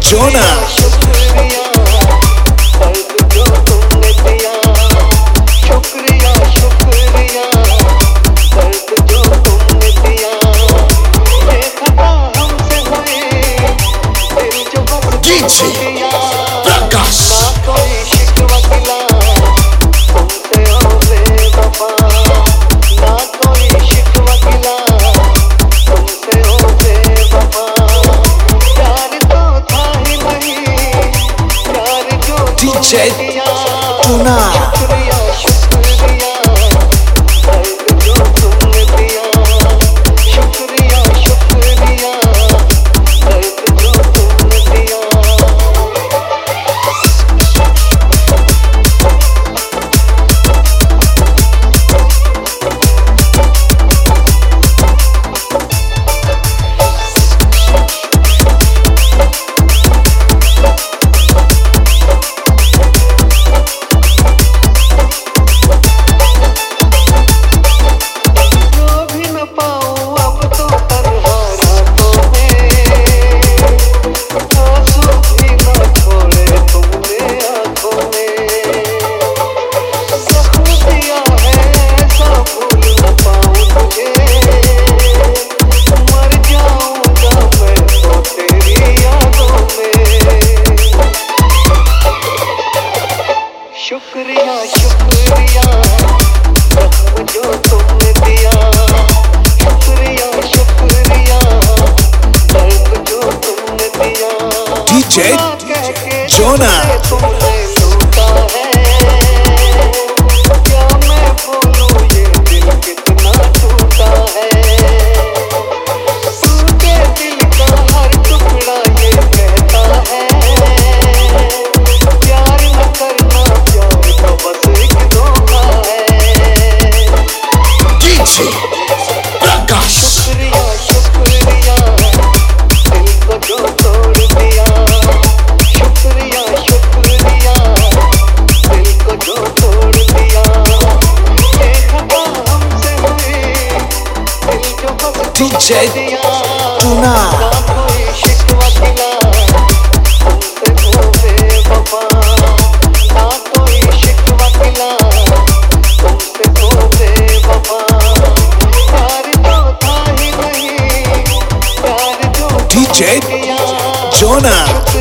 जोना प्रकाश DJ Tuna शुक्रिया शुक्रिया जो तुमने दिया, शुक्रिया शुक्रिया जो तुमने दिया। DJ जोना तुमने लूटा है, क्या मैं बोलूं ये दिल कितना टूटा है। टूटे दिल का हर टुकड़ा ये कहता है, प्यार न करना प्यार तो बस एक धोखा है। DJ प्रकाश शुक्रिया शुक्रिया दिल को जो तोड़ दिया, शुक्रिया शुक्रिया दिल को जो तोड़ दिया। खता हमसे हुई दिल जो बस DJ दिया, Tuna ना कोई शिकवा गिला तुमसे वो बेवफा, ना कोई शिकवा गिला तुमसे वो बेवफा। प्यार तो था ही नहीं, प्यार जो DJ किया जोना